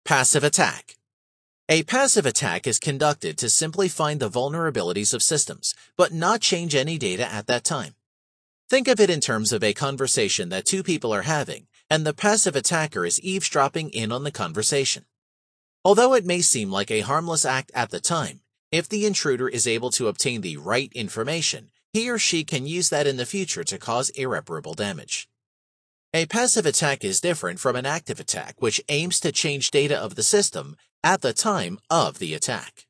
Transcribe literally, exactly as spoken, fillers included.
Passive attack. A passive attack is conducted to simply find the vulnerabilities of systems, but not change any data at that time. Think of it in terms of a conversation that two people are having, and the passive attacker is eavesdropping in on the conversation. Although it may seem like a harmless act at the time, if the intruder is able to obtain the right information, he or she can use that in the future to cause irreparable damage. A passive attack is different from an active attack, which aims to change data of the system at the time of the attack.